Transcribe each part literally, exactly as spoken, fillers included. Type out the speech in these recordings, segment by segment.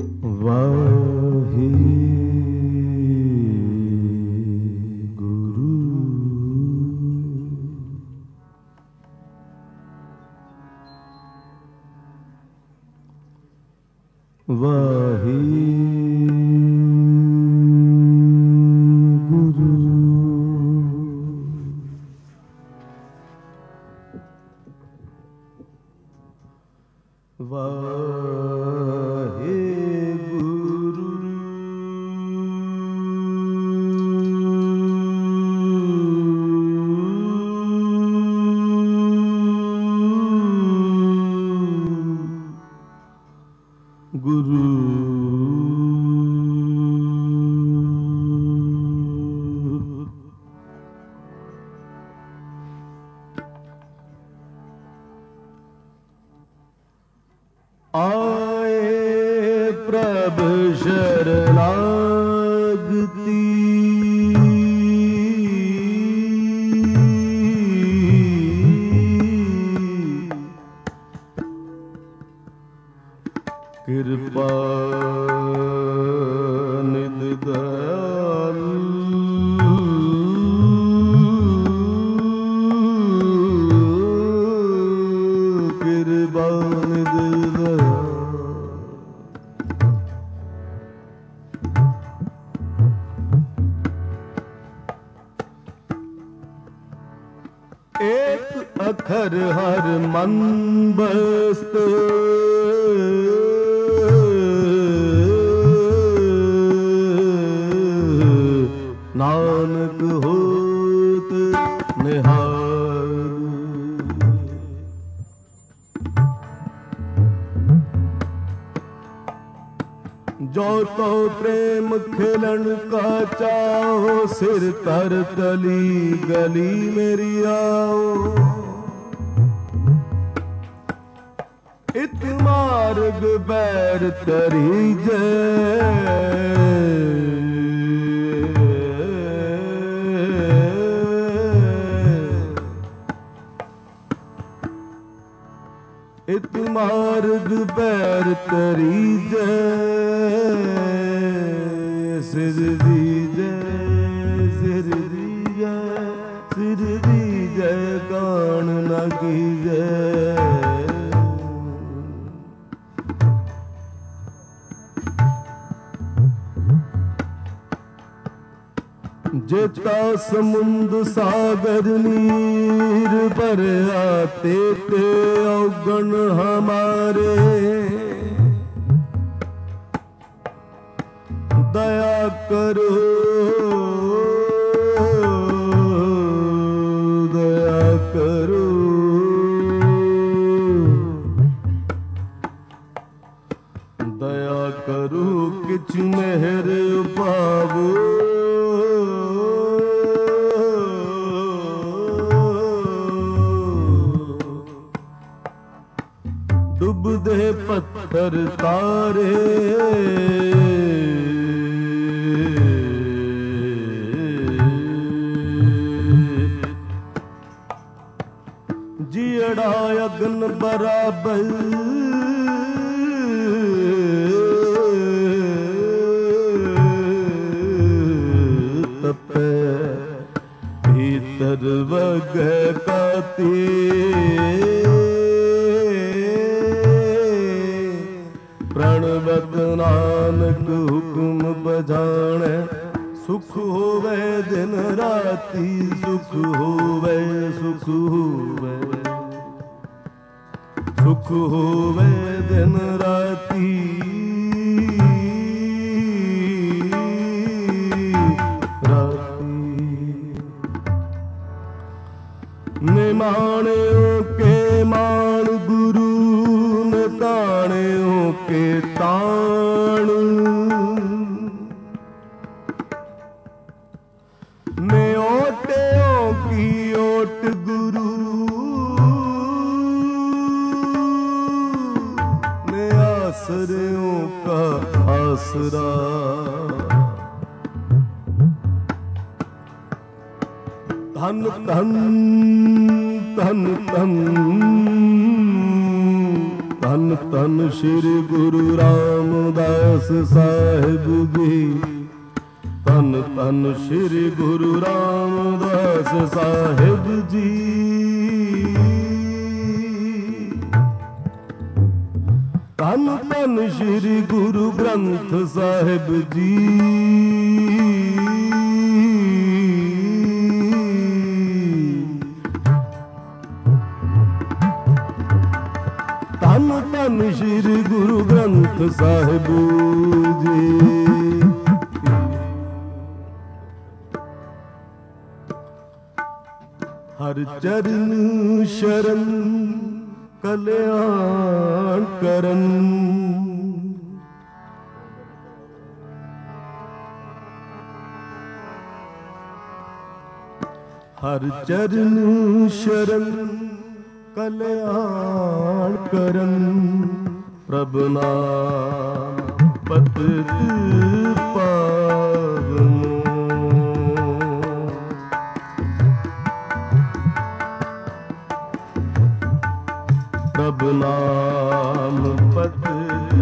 अखर हर मन बस्त नानक होत निहाल। जो तो प्रेम खिलन का चाहो सिर तर तली गली मेरी आओ। इत मार्ग बैर तरी जय इत मार्ग बैर तरी जय सिर दी जय सिर दी जय सिर दी जय कान न की जय। जेता समुंद सागर नीर पर आते ते अवगण हमारे। दया करो दया करो दया करो किछ मेहर पावो। डुबदे पत्थर तारे जियड़ा अग्न बराबर तपे भीतर वगै काती। प्रणवत नानक हुक्म बजाने सुख होवे दिन राती सुख होवे सुख होवे सुख होवे दिन राती। राती निमाणियों के मान गुरु न ताणियों के ताण। ने ओटियों की ओट गुरु ने आसरियों का आसरा। धन धन धन धन ਧੰਨ ਧੰਨ ਸ੍ਰੀ ਗੁਰੂ ਰਾਮਦਾਸ ਸਾਹਿਬ ਜੀ। ਧੰਨ ਧੰਨ ਸ੍ਰੀ ਗੁਰੂ ਰਾਮਦਾਸ ਸਾਹਿਬ ਜੀ। ਧੰਨ ਧੰਨ ਸ੍ਰੀ ਗੁਰੂ ਗ੍ਰੰਥ ਸਾਹਿਬ ਜੀ। ਧੰਨ ਧੰਨ ਸ੍ਰੀ ਗੁਰੂ ਗ੍ਰੰਥ ਸਾਹਿਬ ਜੀ। ਹਰ ਚਰਨ ਸ਼ਰਨ ਕਲਿਆਣ ਕਰਨ। ਹਰ ਚਰਨ ਸ਼ਰਨ ਕਲਿਆਣ ਕਰਨ। ਪ੍ਰਭ ਨਾਮ ਪਤਿਤ ਪਾਵਨ। ਪ੍ਰਭ ਨਾਮ ਪਤਿਤ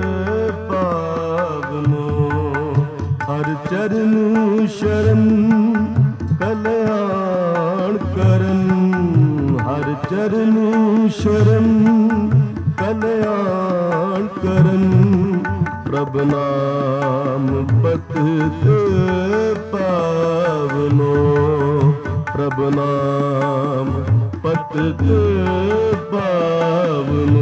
ਪਾਵਨ। ਹਰ ਚਰਨ ਸ਼ਰਨ ਕਲਿਆਣ ਕਰਨ। ਹਰ ਚਰਨ ਸ਼ਰਨ ਕਲਿਆਣ ਕਰਨ। ਪ੍ਰਭ ਨਾਮ ਪਤਿਤ ਪਾਵਨੋ। ਪ੍ਰਭ ਨਾਮ ਪਤਿਤ ਪਾਵਨੋ।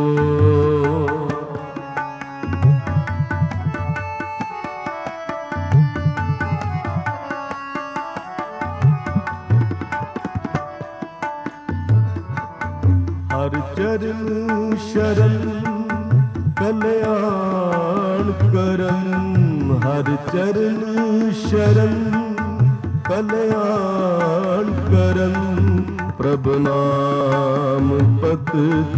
ਹਰ ਚਰਨ ਸ਼ਰਨ ਕਲਿਆਣ ਕਰਨ। ਹਰ ਚਰਨ ਸ਼ਰਨ ਕਲਿਆਣ ਕਰਨ। ਪ੍ਰਭ ਨਾਮ ਪਤਿਤ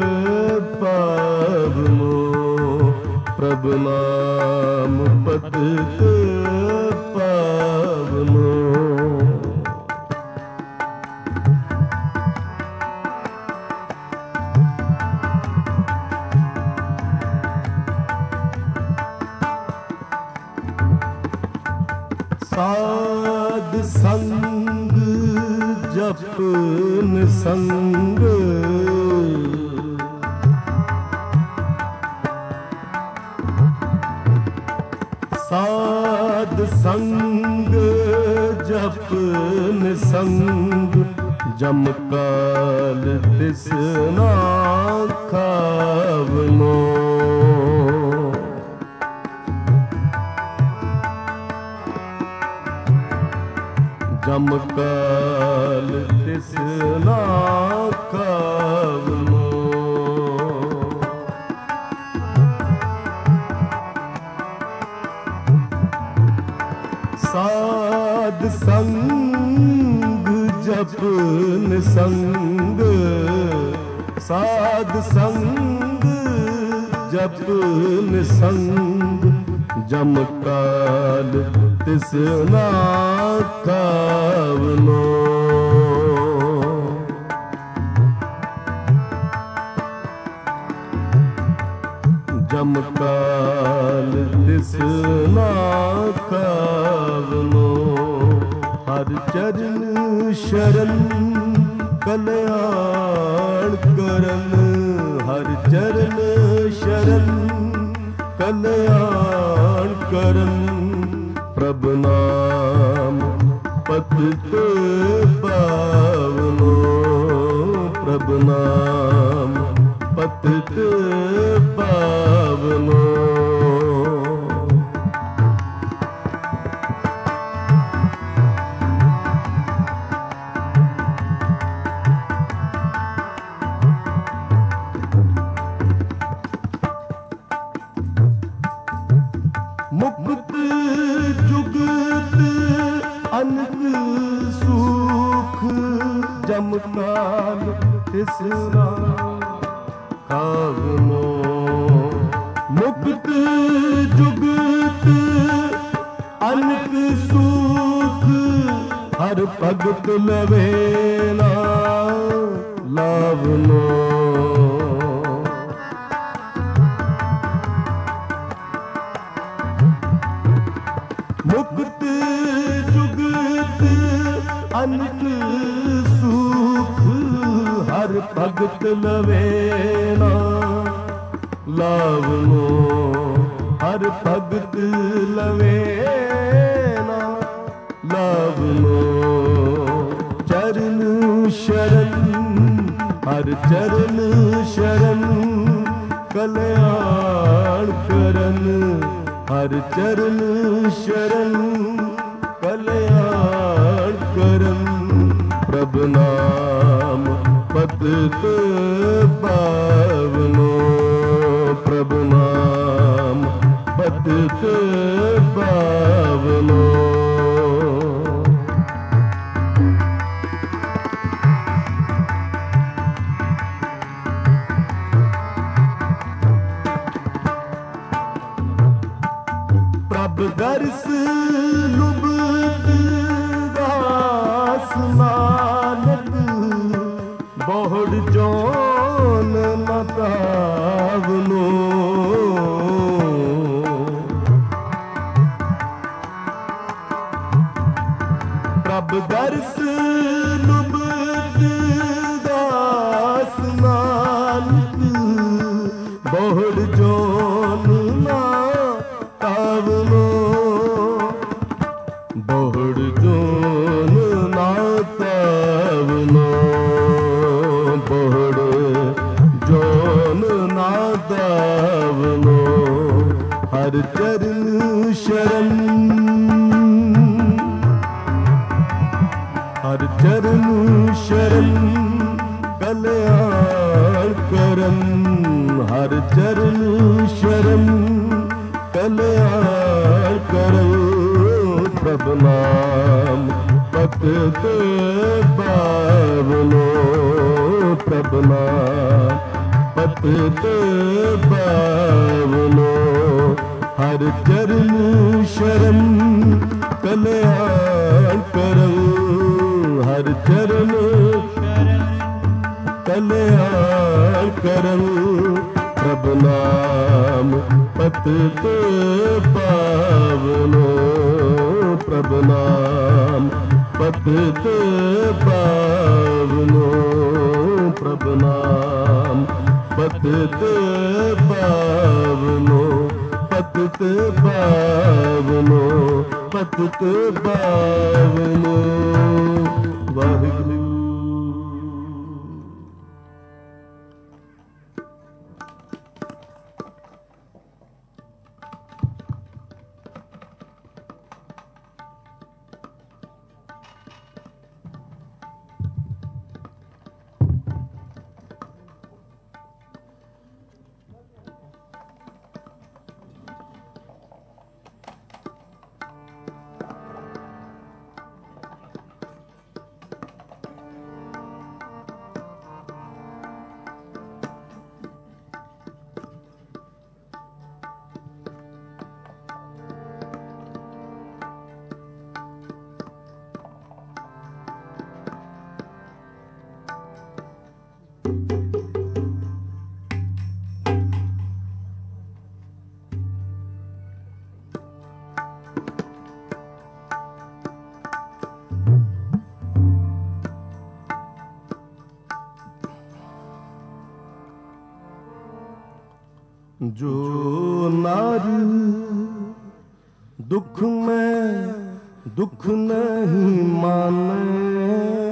ਪਾਵਨੋ। ਪ੍ਰਭ ਨਾਮ ਪਤਿਤ ਪਾਵਨੋ। ਸਾਧ ਸੰਗ ਜਪ ਨਿਸੰਗ। ਸਾਧ ਸੰਗ ਜਪ ਨਿਸੰਗ। ਜਮ ਕਾਲ ਤਿਸ ਨਾ ਖਾਵਨੋ। ਜਮ ਕਾਲ ਤਿਸ ਨਾ ਖਾਵਨੋ। ਸਾਧ ਸੰਗ ਜਪ ਨਿਸੰਗ। ਸਾਧ ਸੰਗ ਜਪ ਨਿਸੰਗ। ਜਮ ਕਾਲ ਤਿਸ ਨਾ ਖਾਵਨੋ। ਜਮ ਕਾਲ ਤਿਸ ਨਾ ਖਾਵਨੋ। ਹਰ ਚਰਨ ਸ਼ਰਨ ਕਲਿਆਣ ਕਰਨ। ਹਰ ਚਰਨ ਸ਼ਰਨ ਕਲਿਆਣ ਕਰਨ। ਪ੍ਰਭ ਨਾਮ ਪਤਿਤ ਪਾਵਨੋ। ਪ੍ਰਭ ਨਾਮ ਪਤਿਤ ਪਾਵਨੋ। ਮੁਕਤ ਜੁਗਤ ਅਨੰਤ ਸੁਖ। ਜਮ ਕਾਲ ਤਿਸ ਨਾ ਖਾਵਨੋ। ਮੁਕਤ ਜੁਗਤ ਅਨੰਤ ਸੁਖ। ਹਰ ਭਗਤ ਲਵੇ ਨਾ ਲਾਵਨੋ। मुक्त जुगत अनक सुख हर भगत लवेना लावनो हर भगत लवेना लावनो चरण शरण हर चरण शरण कल्याण करन हर चरण शरण कल्याण करन प्रभ नाम पतित पावनो प्रभ नाम पतित पावनो दर्श लुबत दास नानक बहुड़ जौन न तावनो प्रभ दर्श लुबत दास नानक बहुड़ जौन न तावनो बहुड़ जोन ना तावनो बहुड़ जोन ना तावनो हर चरण शरण हर चरण शरण कल्याण करन हर चरण शरण कल्याण करन प्रभ नाम पतित पावनो प्रभ नाम पतित पावनो हर चरण शरण कल्याण करन हर चरण कल्याण करन प्रभ नाम पतित पावनो प्रभ नाम पतित पावनो प्रभ नाम पतित पावनो पतित पावनो पतित पावनो वाहिगुरु। जो नार दुख में दुख नहीं माने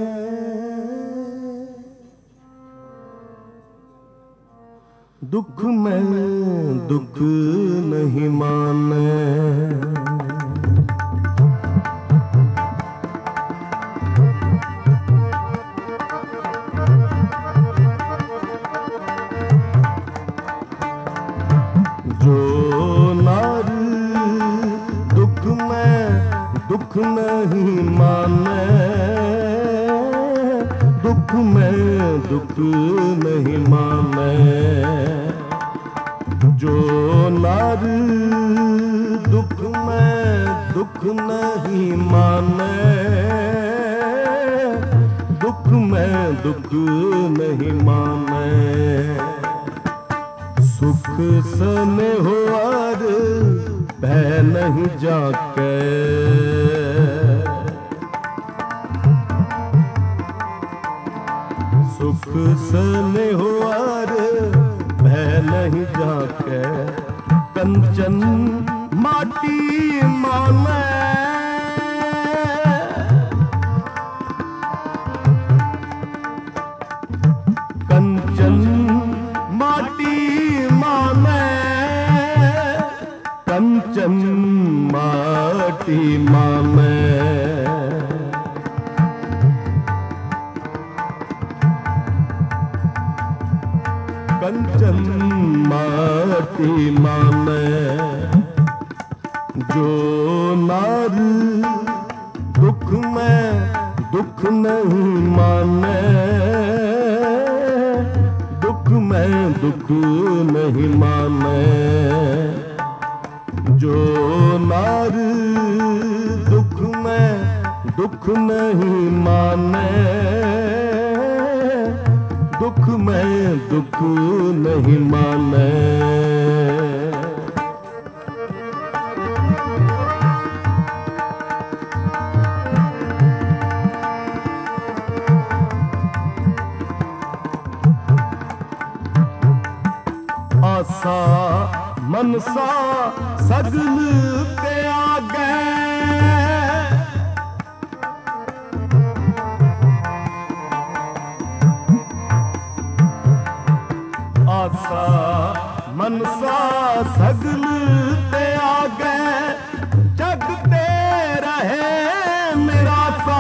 दुख में दुख नहीं माने दुख नहीं माने दुख में दुख नहीं माने जो नार दुख में दुख नहीं माने दुख में दुख नहीं माने सुख सने होर भय नहीं जाके सुख सने हुआर भय नहीं जाके कंचन माटी माने कंचन माटी माने कंचन माटी माने कंचन माटी माने जो नार दुख में दुख नहीं माने दुख में दुख नहीं माने जो नार दुख में दुख नहीं माने दुख में दुख नहीं माने आसा मनसा सगल ते आगे आसा मनसा सगल ते आगे जगते रहे निराशा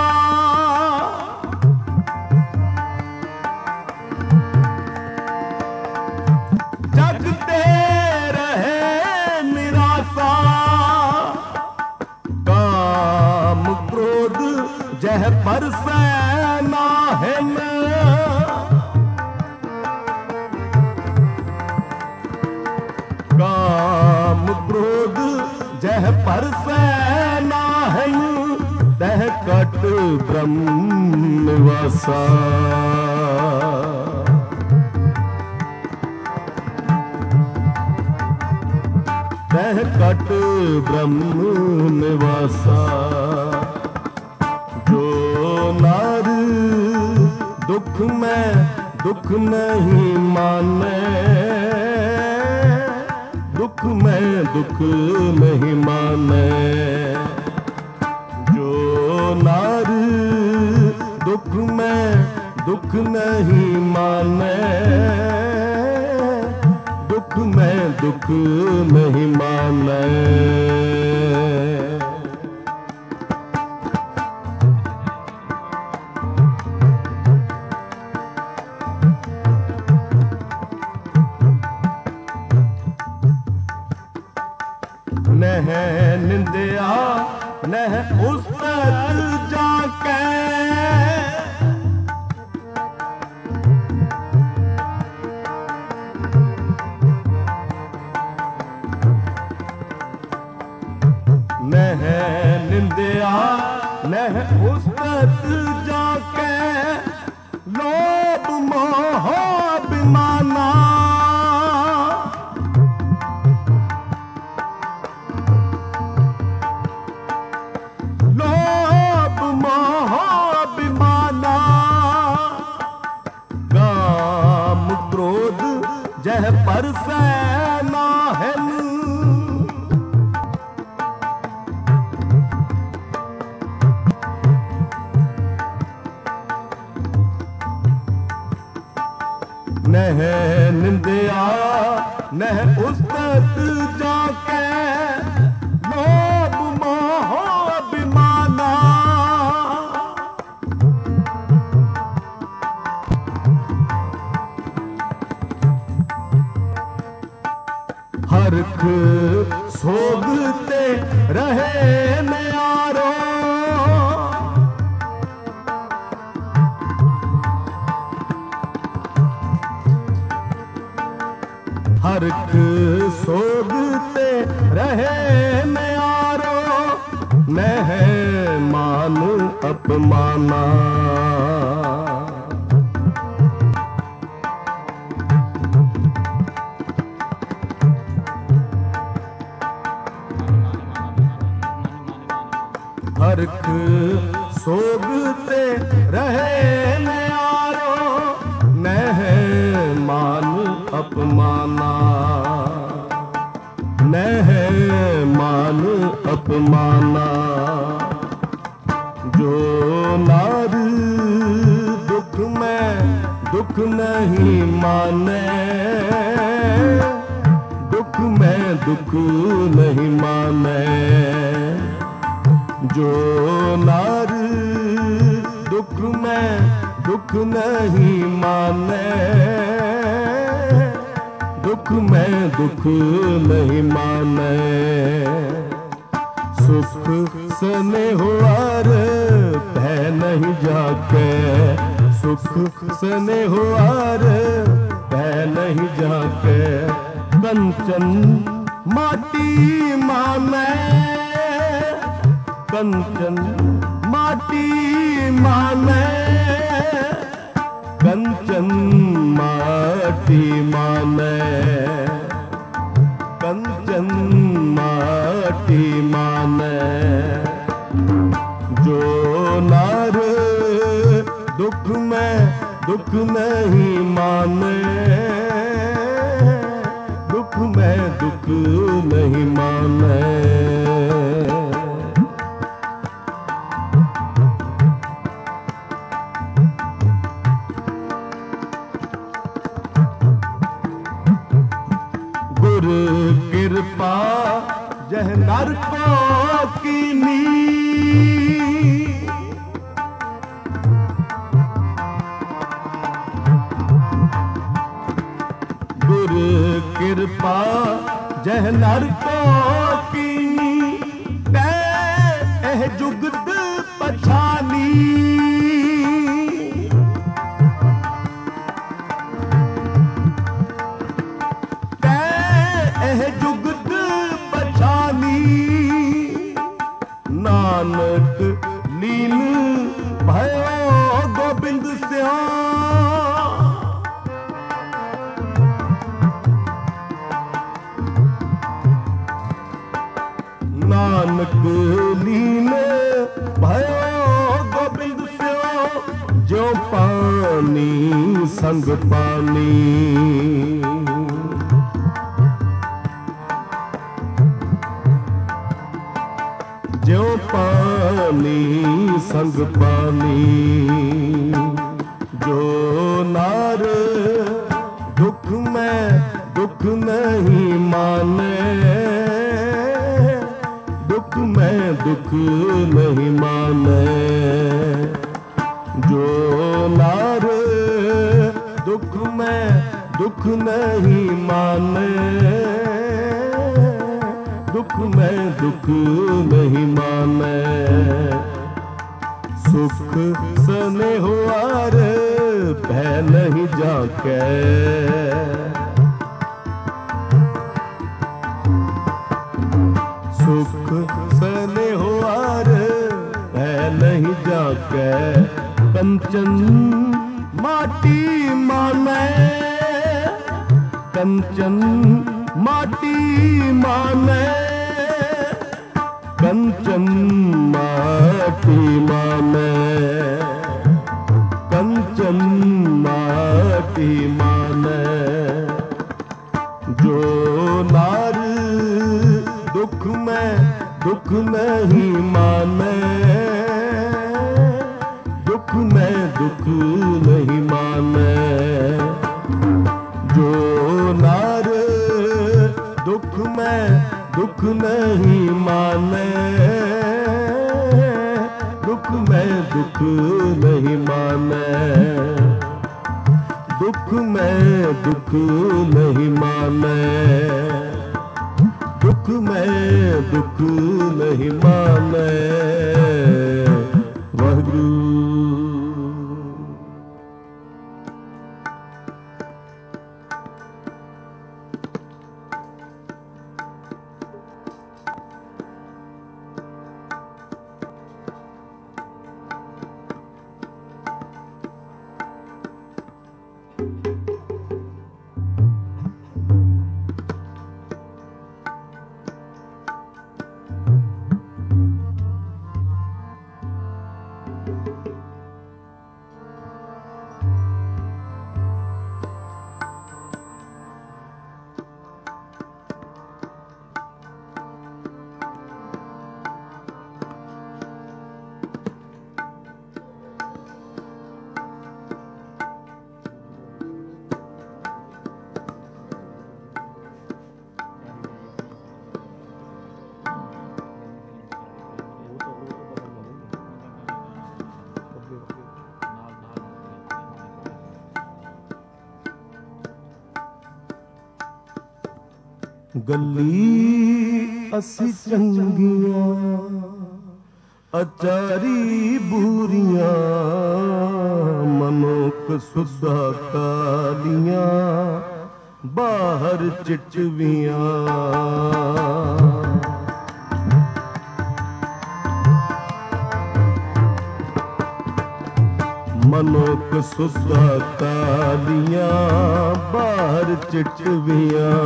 जगते रहे निराशा काम क्रोध जह पर सेना है न काम क्रोध जह पर सेना है तह कट ब्रह्म निवासा तह कट ब्रह्म निवासा जो नार दुख में दुख नहीं माने दुख में दुख नहीं माने जो नार दुख में दुख नहीं माने दुख में दुख नहीं माने नह निंदिया नह उस तक जाके नह निंदिया नह उस तक जाके लोभ मोह अभिमाना लोभ मोह अभिमाना काम क्रोध जह पर सेना है नह निंदिया नह उस तक जाके लोभ मोह अभिमाना हरख सोगते रहे न्यारो हरख सोगते रहे न्यारो नह मान अपमाना ਹਰਖ ਸੋਗ ਤੇ ਰਹੇ ਨਿਆਰੋ ਨਹਿ ਮਾਨ ਅਪਮਾਨਾ ਨਹਿ ਮਾਨ ਅਪਮਾਨਾ ਜੋ ਨਾਰ ਦੁਖ ਮੈਂ ਦੁਖ ਨਹੀਂ ਮਾਨੈ दुख में दुख नहीं माने जो नार दुख में दुख नहीं माने दुख में दुख नहीं माने सुख सने हुआर भय नहीं जाके सुख सने हुआर भय नहीं जाके कंचन माटी माने कंचन माटी माने कंचन माटी माने कंचन माटी माने जो नार दुख में दुख नहीं माने दुख में दुख नहीं माने गुर कृपा जह नर को कीनी कृपा जह नर को कीनी तै जुगत पछानी तै जुगत पछानी नानक लीन भयो गोबिंद सिया नानक लीन भयो गोबिंद स्यो जो पानी संग पानी जो पानी संग पानी जो नार दुख में दुख नहीं माने दुख में दुख नहीं माने जो नार दुख में दुख नहीं माने दुख में दुख नहीं माने सुख सने हुआर भय नहीं जाके सुख सने हुआर भय नहीं जाके कंचन माटी माने कंचन माटी माने कंचन माटी माने कंचन माटी माने जो नार दुख में दुख नहीं माने दुख में दुख नहीं माने जो नार दुख में दुख नहीं माने दुख में दुख नहीं माने दुख में दुख नहीं माने दुख में दुख नहीं माने वाहिगुरू। गली असी चंगियां अचारी बूरियां मनुख सुधा कालियां बाहर चिटवियां मनुख सुधा कालियां बाहर चिटवियां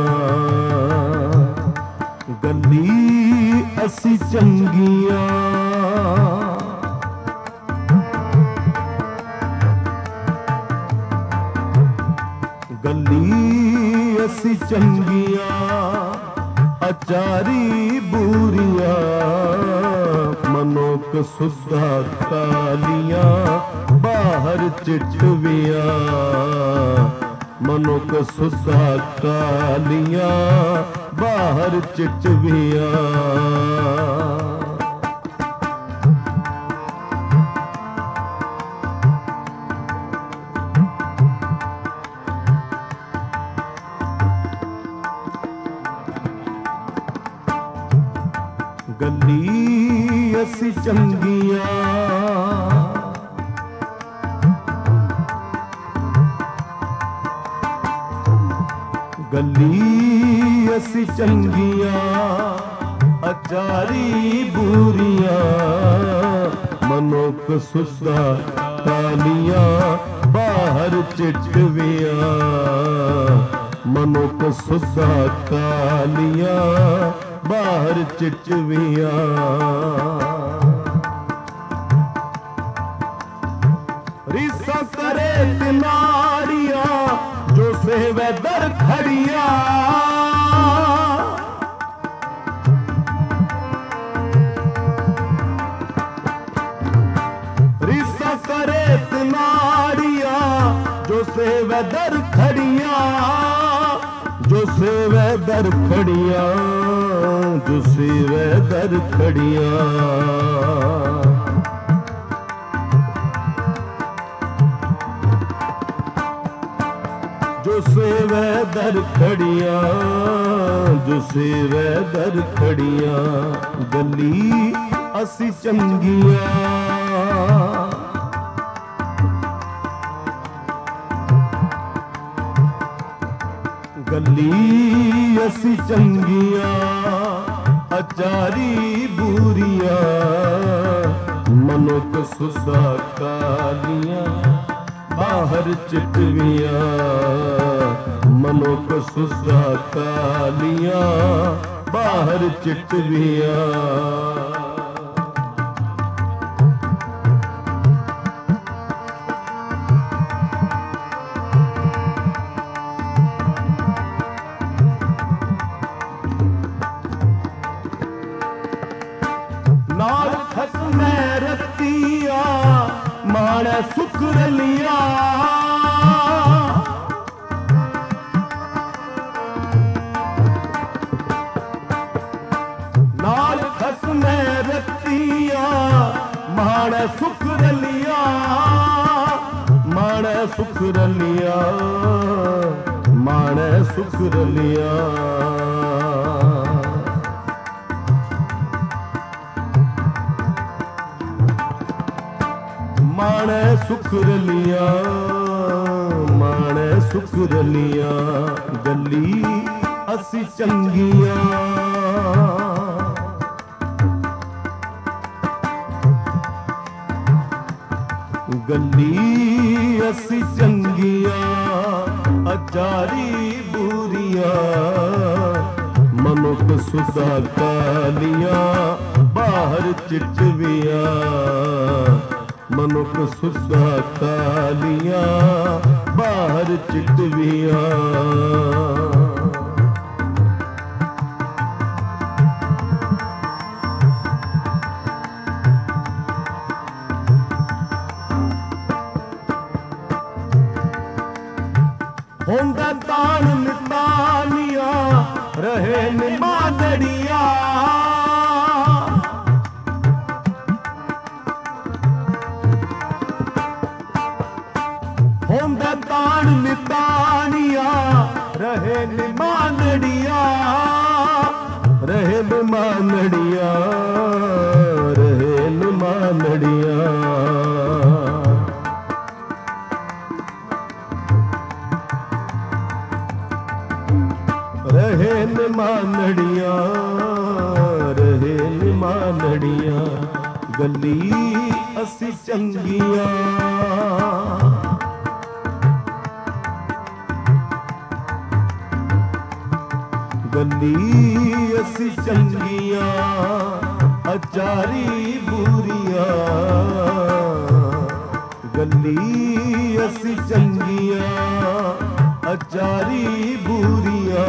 गली असी चंगियां गली असी चंगियां अचारी बूरियां मनुख सुधा कालियां बाहर चिटवियां मनुख सुधा कालियां बाहर चिटवियां गली असी चंगियां गली असी चंगियां अचारी बूरियां मनुख सुधा कालियां बाहर चिटवियां मनुख सुधा कालियां बाहर चिटवियां रिसा करे तिनारियां जो सेवे दर खड़िया रिसा करे तिनारिया जो सेवे दर खड़िया जो सेवे दर खड़िया जो सेवे दर खड़िया जो सेवे दर खड़िया जो सेवे दर खड़िया गली असी चंगियां गली असी चंगियां अचारी बूरियां मनुख सुधा कालियां बाहर चिटवियां मनुख सुधा कालियां बाहर चिटवियां नाल खसमे रतिया माणे सुख रलिया नाल खसमे रतिया माणे सुख रलिया माणे सुख रलिया माणे सुख रलिया माणे सुख रलिया माणे सुख रलिया गली असी चंगियां गली असी चंगियां अचारी बूरियां मनुख सुधा कालियां बाहर चिटवियां मनुख सुधा कालियां बाहर चिटवियां होंदा तान नितानिया रहे निमादड़िया होंदा तान नितानिया रहे निमादड़िया न मानड़िया, रहे न मानड़िया। रहे न मानड़िया, रहे न मानड़िया, गली असी चंगिया। गली असी चंगिया, अचारी बुरिया। गली असी चंगिया, अचारी बुरिया।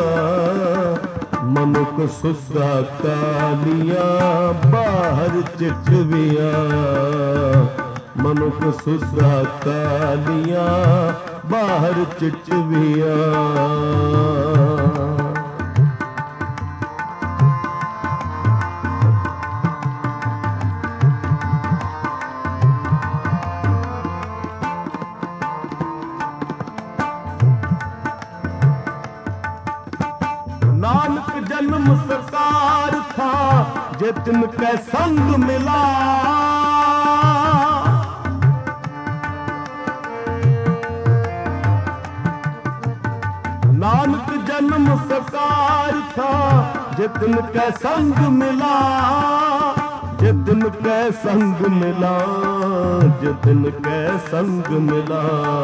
मनुख सुसरा कालिया, बाहर चिटविया। मनुख सुसरा कालिया, बाहर चिटविया। नानक जन्म सरकार था, जे तिनके संग मिला। नानक जन्म सरकार था, जे तिनके संग मिला। जे तिनके संग मिला, जे तिनके संग मिला।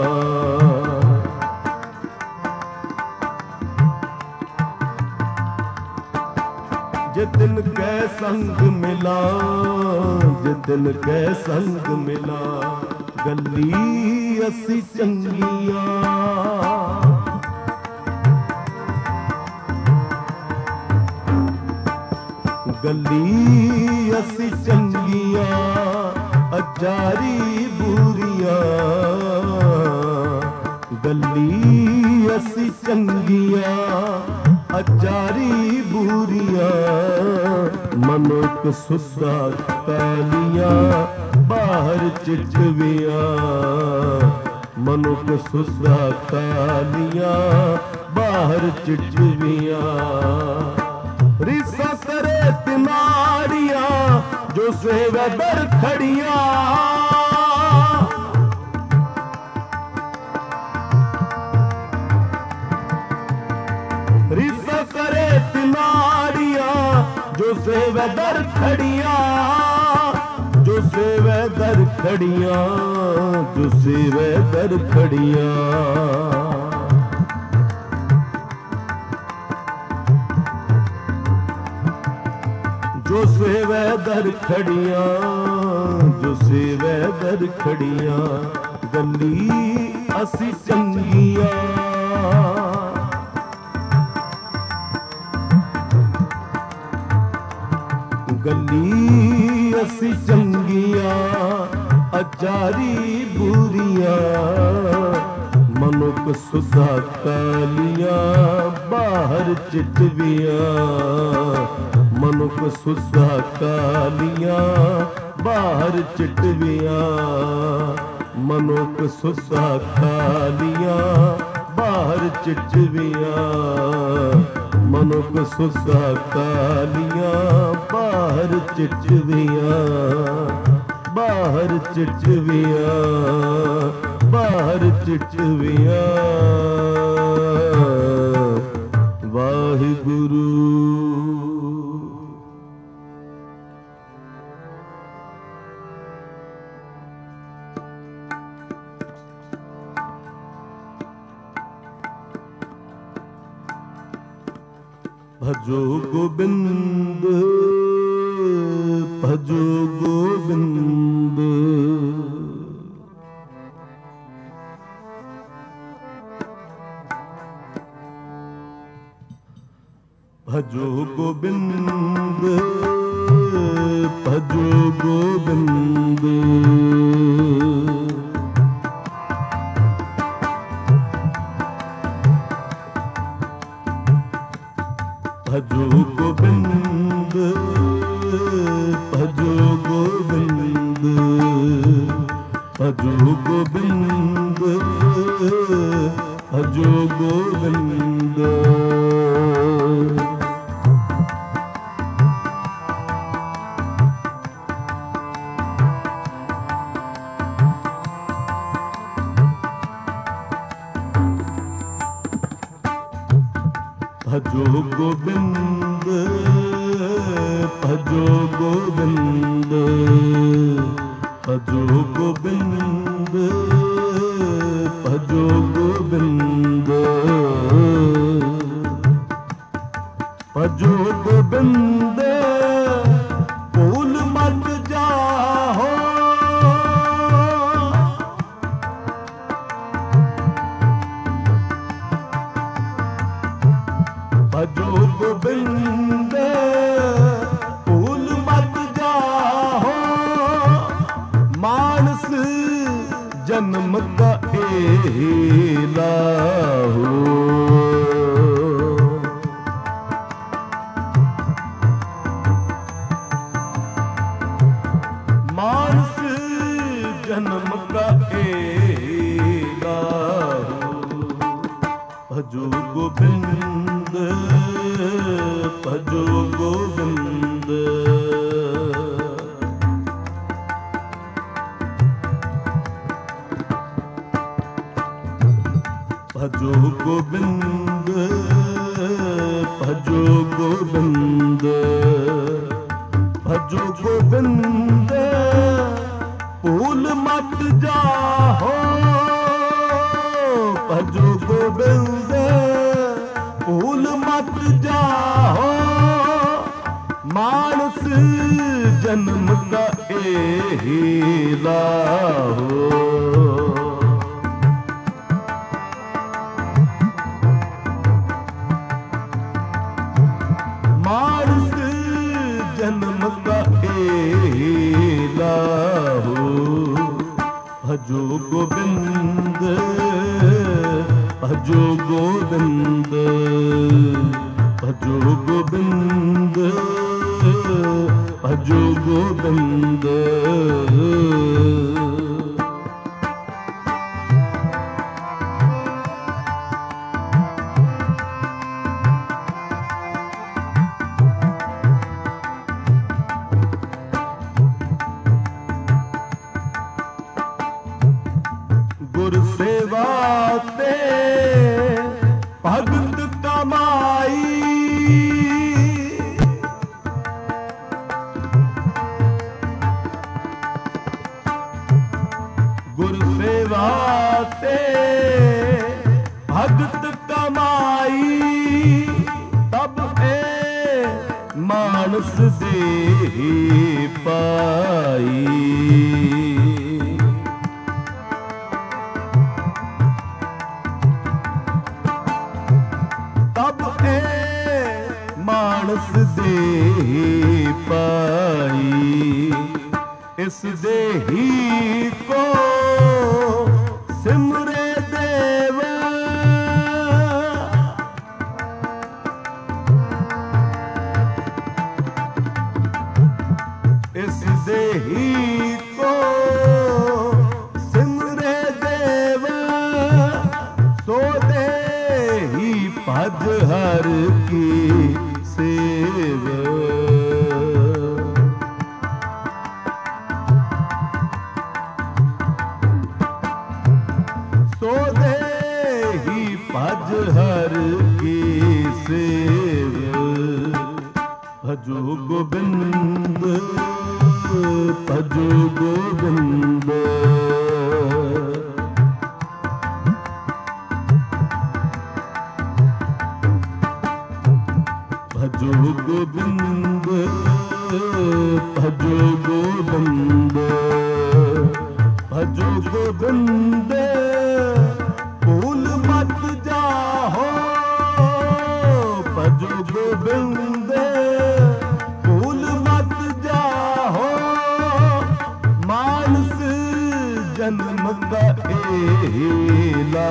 जितन कै संग मिला, जितन कै संग मिला। गली असी चंगिया। गली असी चंगिया, अचारी बुरिया। गली असी चंगिया, अचारी बुरिया। मनुख सुसरा कालिया, बाहर चिटविया। मनुख सुसरा कालिया, बाहर चिटविया। रिसा करे तिमाड़िया, जो सेवे दर खड़िया। रिसा करे तिमाड़िया, जो सेवे दर खड़िया। जो सेवे दर खड़िया, जो सेवे दर खड़िया। जो सेवे दर खड़िया, जो सेवे दर खड़िया। गली असी चंगिया। गली असी चंगिया, अचारी बुरिया। मनुख सुसरा कालिया, बाहर चिटविया। मनुख सुसरा कालिया, बाहर चिटविया। मनुख सुसरा कालिया, बाहर चिटविया। मनुख सुसरा कालिया, बाहर चिटविया। बाहर चिटविया, बाहर चिटविया। वाहिगुरु। भजो गोबिंद, भजो गोबिंद। भजो गोबिंद, भजो गोबिंद। भजो गोबिंद, भजो गोबिंद। भजो गोबिंद, भजो गोबिंद। भजो गोविंद भजो गोविंद भजो गोविंद भजो गोविंद भजो गोविंद भूल मत जाहो भजो गोविंद भूल मत जाहो मानस जन्म का एला हो मानस जन्म का एला हो भजो गोविंद भजो गोविंद भजो गोविंद भजो गोविंद भजो गोविंद भूल मत जाहो भजो गोविंद भूल मत जाहो मानस जन्म का एला हो मानस जन्म का एला हो भजो गोविंद भजो गोविंद भजो गोविंद भजो गोविंद गुर सेवा ते भगत कमाई गुर सेवा ते भगत कमाई तब ए मानस दे पाई तब ए मानस दे पाई इस देही को सिमरे देव इस देही को सिमरे देव सो देही भज हर की सेव सो देही भज हर की सेव भजो गोविंद भजो गोविंद भजो गोविंद भजो गोविंद भजो गोविंद भूल मत जाहो भजो गोविंद भूल मत जाहो मानस जन्म का एला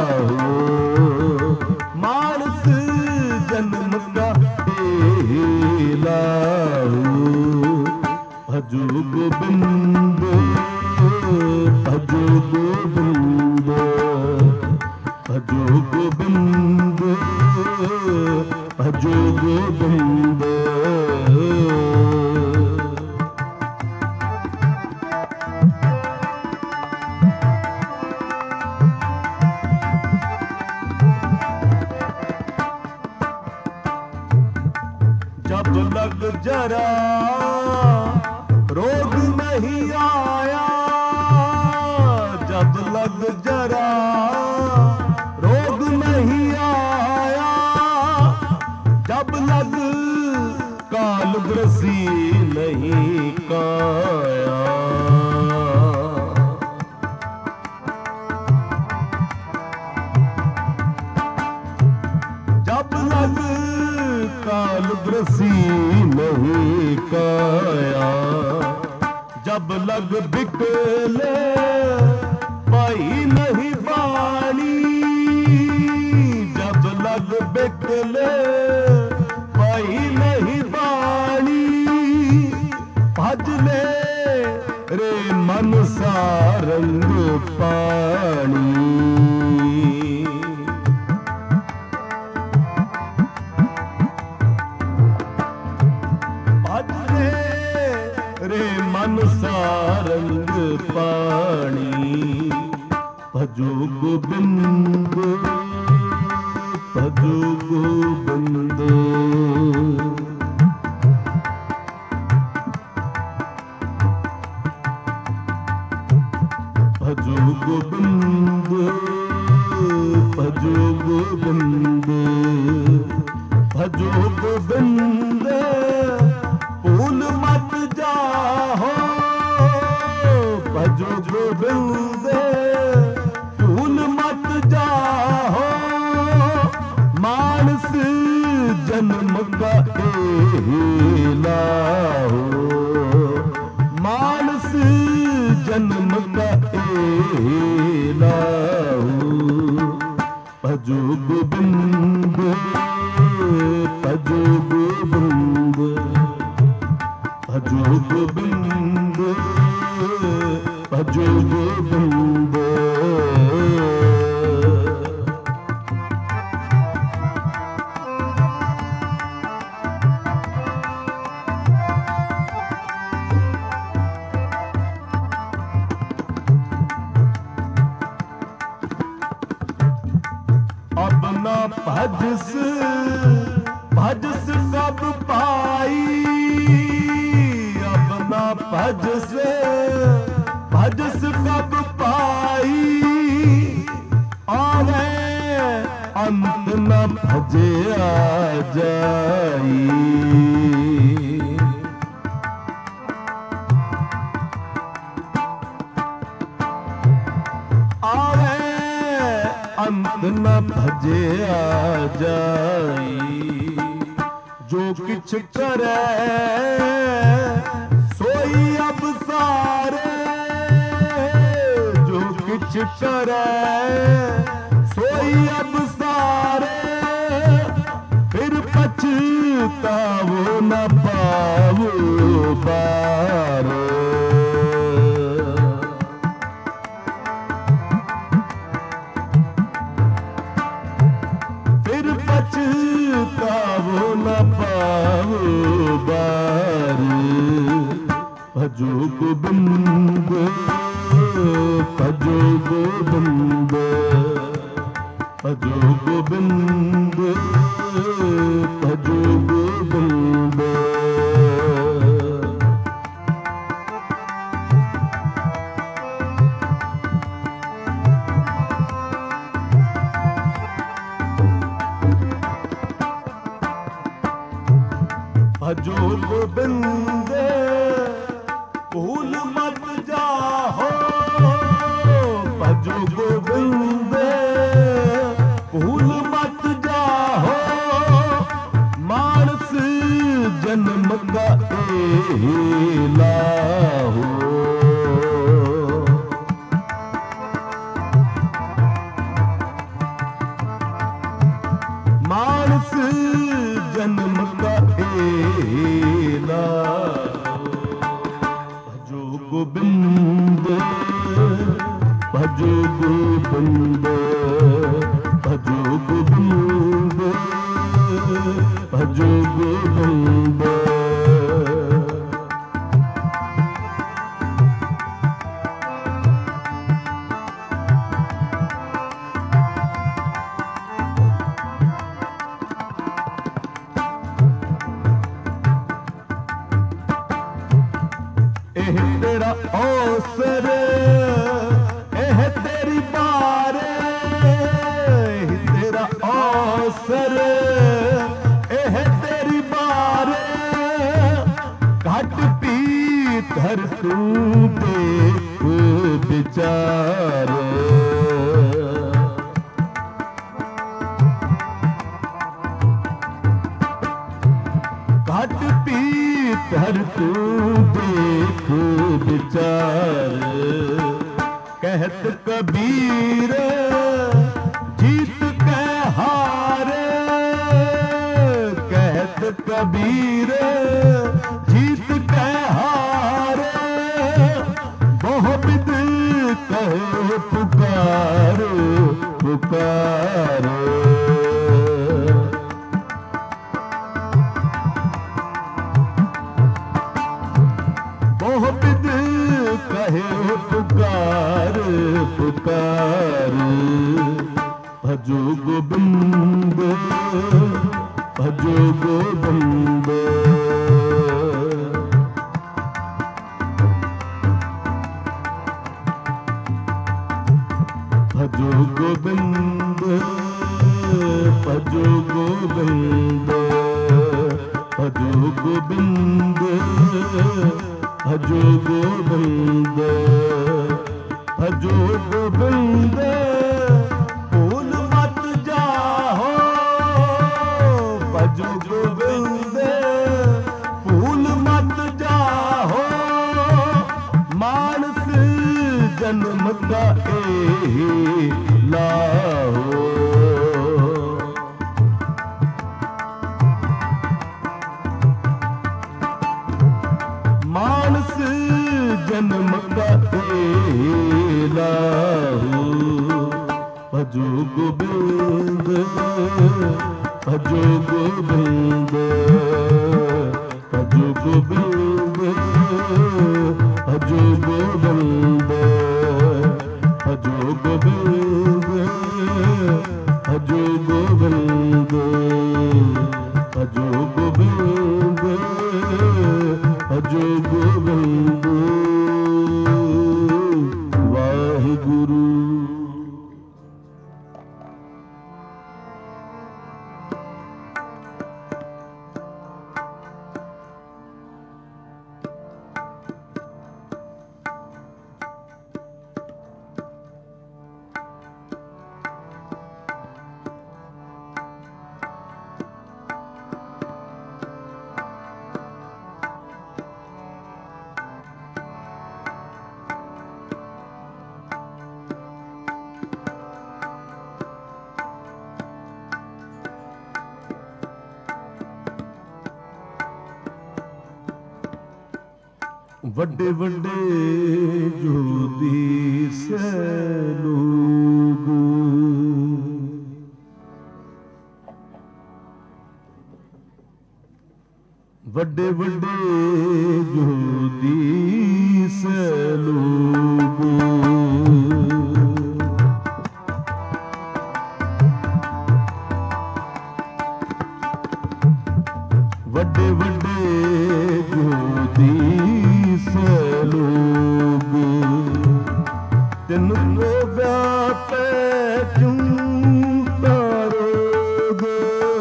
हो मानस जन्म का एला हो भजो गोविंद भजो गोविंद भजो गोविंद भजो गोविंद जरा रोग नहीं आया, जब लग जरा रोग नहीं आया, जब लग काल ग्रसी नहीं काया। जब लग काल ग्रसी नहीं काया, जब लग बिकले पाई नहीं बाणी, जब लग बिकले पाई नहीं बाणी, भजले रे मन सारंग पानी। भजले रे मन सारंग पानी, भजो गोबिंद भजो गोबिंद। भजो गोबिंद भजो गोबिंद भजो गोबिंद, भूल मत जाहो भजो गोबिंद, भूल मत जाहो, मानस जन्म का लाहो, मानस जन्म का लाहो। भजो गोबिंद भजो गोबिंद भजो गोबिंद भजो गोबिंद। अब ना भजस भजस कब पाई, अब ना भजस भजस कब पाई, आवे अंत न भजे आ जाई। आवे अंत न भजे आ जाई, जो किछ करे सोई अब सारे, जो किछ करे सोई अब सारे, फिर पछतावो न पावो बारे। फिर पछतावो न पावो बारे। भजो गोबिंद भजो गोबिंद भजो गोबिंद भजो गोबिंद। भजो गोबिंद भूल मत जाहो, भजो गोबिंद भूल मत जाहो, मानस जन्म का लाहो। मानस जन्म का भजो गोबिंद भजो गोबिंद भजो गोबिंद भजो गोबिंद। ਇਹ ਤੇਰਾ ਔਸਰ ਇਹ ਤੇਰੀ ਬਾਰ ਇਹ ਤੇਰਾ ਔਸਰ ਇਹ ਤੇਰੀ ਬਾਰ ਘਟ ਪੀ ਧਰ ਤੂੰ ਦੇਖ ਵਿਚਾਰ ਘਟ ਪੀ ਧਰ ਤੂੰ ਦੇਖ ਵਿਚਾਰ ਕਹਿਤ ਕਬੀਰ जीत के हार कहत कबीर जीत के हार बहु बिद कहे पुकार पुकार बहु बिद कहे पुकार पुकार भजो गोबिंद भजो गोबिंद भजो गोबिंद भजो गोबिंद भजो गोबिंद भजो गोबिंद भजो गोबिंद भजो गोबिंद भूल मत जाहो मानस जन्म का ए लाहो मानस जन्म का ए लाहो भजो गोबिंद भजो गोबिंद भजो गोबिंद भजो गोबिंद भजो गोबिंद भजो गोबिंद भजो गोबिंद भजो गोबिंद वाहिगुरु। ਵੱਡੇ ਵੱਡੇ ਜੋਤੀ ਸੇ ਲੋਗ ਵੱਡੇ ਵੱਡੇ ਜੋਤੀ ਸੇ ਲੋਗ ਵੱਡੇ ਵੱਡੇ ਜੋਤੀ लोग तिनको व्यापे क्यों तारोगे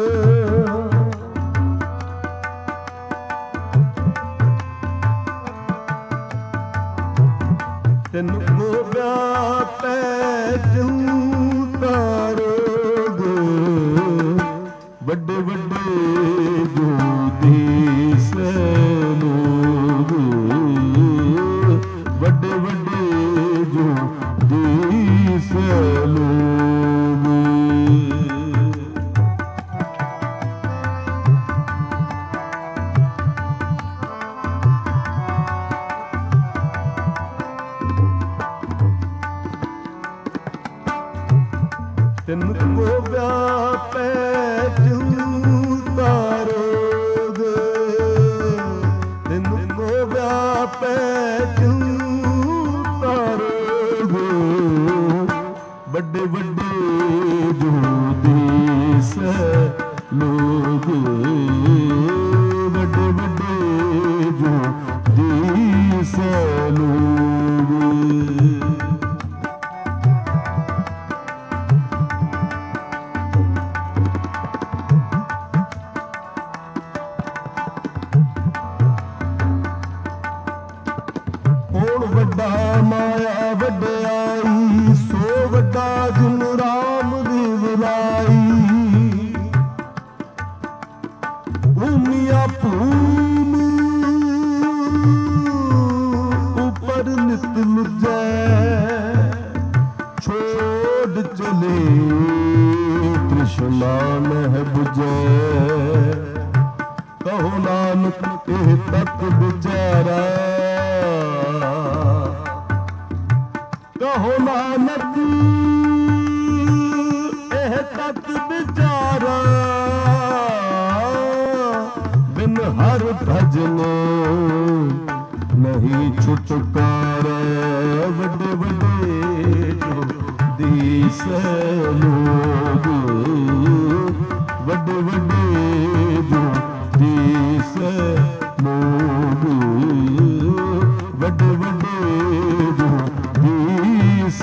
तिनको व्यापे क्यों तारोगे बड़े बड़े जोधी से लोग ਵੱਡੇ ਵੱਡੇ ਜੋ ਦੇਸ ਲੋਗ ਤਿनको व्यापे क्यों तारोगे तिनको व्यापे ਵੱਡੇ ਵੱਡੇ ਜੋ ਦੇਸ ਲੋਗ ਵੱਡੇ ਵੱਡੇ ਜੋ ਦੇਸ तक विचारा कहो नानक एह तक विचारा बिन हर भजन नहीं छुटकारा वड्डे वड्डे जो दीस लोग वड्डे वड्डे जो दीस लोग वड्डे वड्डे जो दीस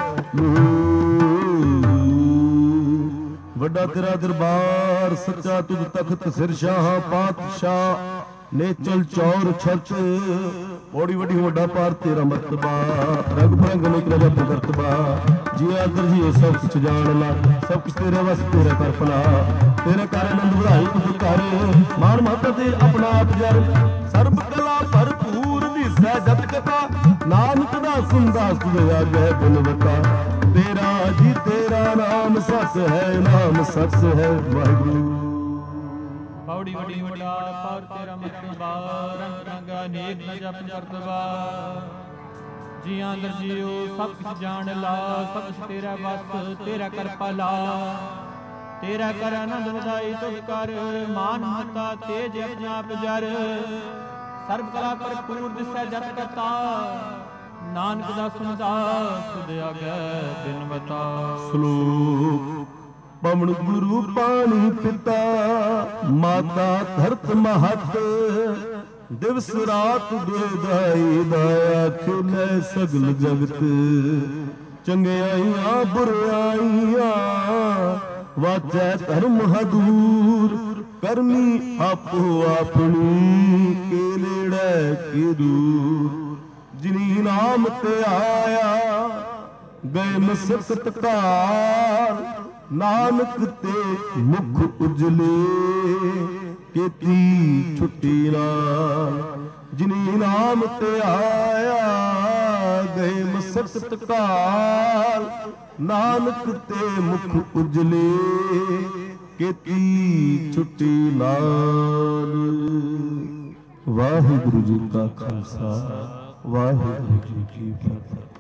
ਵੱਡਾ ਤੇਰਾ ਦਰਬਾਰ ਸੱਚਾ ਤੁਧ ਤਖਤ ਸਿਰ ਸ਼ਾਹ ਪਾਤਸ਼ਾਹ ਨੇਚਲ ਚੌਰ ਛੱਤ ਬੜੀ ਵੱਡੀ ਵੱਡਾ ਪਾਰ ਤੇਰਾ ਮਰਤਬਾ ਰੰਗ ਬਰੰਗ ਨਿਕਲੇ ਦਾ ਪ੍ਰਗਟਬਾ ਜੀ ਆਦਰ ਜੀ ਸਭ ਕੁਛ ਜਾਣ ਲਾ ਸਭ ਕੁਛ ਤੇਰੇ ਵਸ ਤੇਰਾ ਕਰ ਭਲਾ ਤੇਰੇ ਕਰ ਆਨੰਦ ਵਧਾਈ ਤੁਧ ਕਰ ਮਾਨ ਮਹੱਤ ਤੇ ਆਪਣਾ ਆਪ ਜਰ ਸਰਬ ਕਲਾ ਭਰਪੂਰ ਦੀ ਸਹਿਜਤ ਕਥਾ ਨਾਨਕ ਦਾ ਸੁੰਦਾ ਸੁਧ ਆਗੇ ਬਿਨ ਵਤਾ तेरा जी तेरा नाम सच है नाम सच है वाहिगुरु पौड़ी वड़ी वड़ा पार तेरा मरतबा रंग रंगा नेक न जप करतबा जी अंदर जियो सब कुछ जान ला सब कुछ तेरा वस तेरा कर पाला तेरा कर आनंद ਵਧਾਈ ਤੁਧ ਕਰ ਮਾਨ ਮਤਾ ਤੇਜ ਆਪਣਾ ਪੁਜਰ ਸਰਬ ਕਲਾ ਭਰਪੂਰ ਦਿਸੈ ਜਤ ਕਰਤਾ ਨਾਨਕ ਦਾ ਸੁਣਦਾ ਸੁਧ ਆਗੇ ਬਿਨ ਬਤਾ ਸ਼ਲੋਕ ਪਵਨ ਗੁਰੂ ਪਾਣੀ ਪਿਤਾ ਮਾਤਾ ਧਰਤ ਮਹਤ ਦਿਵਸ ਰਾਤ ਦੁਇਦਾਈ ਦਇਆ ਖਿਲੇ ਸਗਲ ਜਗਤ ਚੰਗਿਆਈਆਂ ਬੁਰਾਈਆਂ ਵਾਚੈ ਧਰਮ ਹਦੂਰ ਕਰਨੀ ਆਪੋ ਆਪਣੀ ਕੇ ਨੇੜੇ ਕੀ ਦੂਰ ਜਿਨੀ ਨਾਮ ਤੇ ਆਇਆ ਗਏ ਮਸਕਤ ਕਾਰ ਨਾਨਕ ਤੇ ਮੁਖ ਉਜਲੇ ਕੀਤੀ ਛੁੱਟੀ ਨਾਲ ਜਿਨੀ ਨਾਮ ਤੇ ਆਇਆ ਗਏ ਮਸਕਤ ਕਾਰ ਨਾਨਕ ਤੇ ਮੁਖ ਉਜਲੇ ਕੀਤੀ ਛੁੱਟੀ ਨਾਲ ਵਾਹਿਗੁਰੂ ਜੀ ਕਾ ਖਾਲਸਾ ਵਾਹਿਗੁਰੂ ਜੀ ਕੀ ਫਤਿਹ।